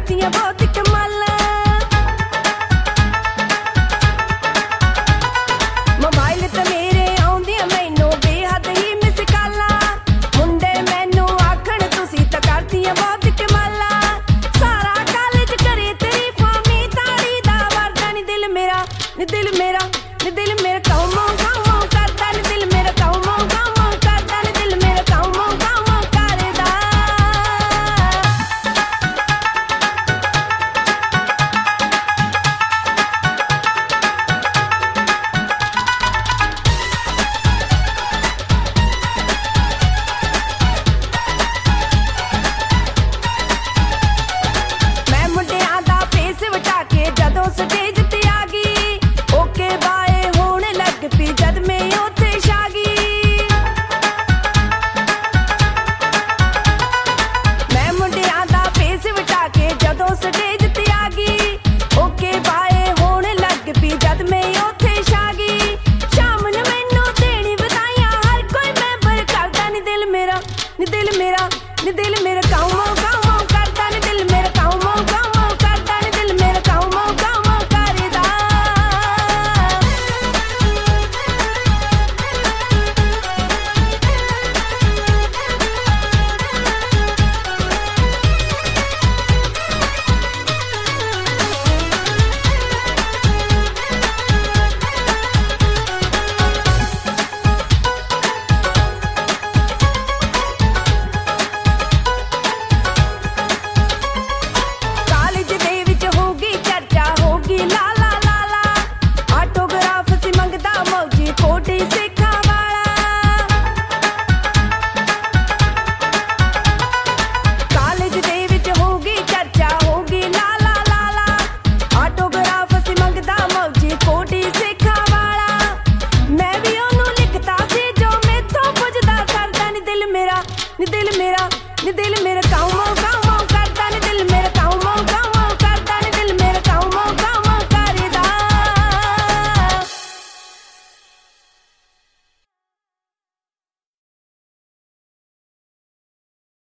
करदियां बहुत कमाला। मोबाइल ते मेरे आउंदियां मैनू बेहद ही मिस काला। मुंडे मैनू आखण तुसी तां करदियां बहुत कमाला। सारा कॉलेज करे तरीफां मी ताड़ी दा वरदा नी दिल मेरा नी दिल मेरा नी दिल मेरा काऊ माऊ करदा नी दिल मेरा काऊ माऊ करदा नी दिल मेरा काऊ माऊ करदा। मैं मुंडियां दा फेस वटा के जदों स्टेज ते आ गई, ओके बाए होने लग पी जद मैं उत्थे छा गई। मैं मुंडियां दा फेस वटा के जदों स्टेज ते आ गई, ओके बाए होने लग पी जद मैं उत्थे छा गई। शाम नूं मैनू देणी वधाइयां हर कोई मैंबर करदा नी दिल मेरा नी दिल मेरा नी दिल मेरा काऊ माऊ करदा नी दिल मेरा काऊ माऊ करदा नी दिल मेरा काऊ माऊ करदा। ਕਾਲਜ ਦੇ ਵਿੱਚ ਹੋਊਗੀ ਚਰਚਾ ਹੋਊਗੀ ਲਾ ਲਾ ਲਾ ਲਾ, ਆਟੋਗ੍ਰਾਫ ਸੀ ਮੰਗਦਾ ਮੌਜੀ ਕੋਟੀ ਸਿੱਖਾਂ ਵਾਲਾ। ਕਾਲਜ ਦੇ ਵਿੱਚ ਹੋਊਗੀ ਚਰਚਾ ਹੋਊਗੀ ਲਾ ਲਾ ਲਾ ਲਾ, ਆਟੋਗ੍ਰਾਫ ਸੀ ਮੰਗਦਾ ਮੌਜੀ ਕੋਟੀ ਸਿੱਖਾਂ ਵਾਲਾ। ਮੈਂ ਵੀ ਉਹਨੂੰ ਲਿਖਤਾ ਸੀ ਜੋ ਮੈਥੋਂ ਪੁੱਛਦਾ ਸਰਦਾ ਨੀ ਦਿਲ ਮੇਰਾ ਨੀ ਦਿਲ ਮੇਰਾ ਨੀ ਦਿਲ ਮੇਰਾ ਕਾਊ ਮਾਊ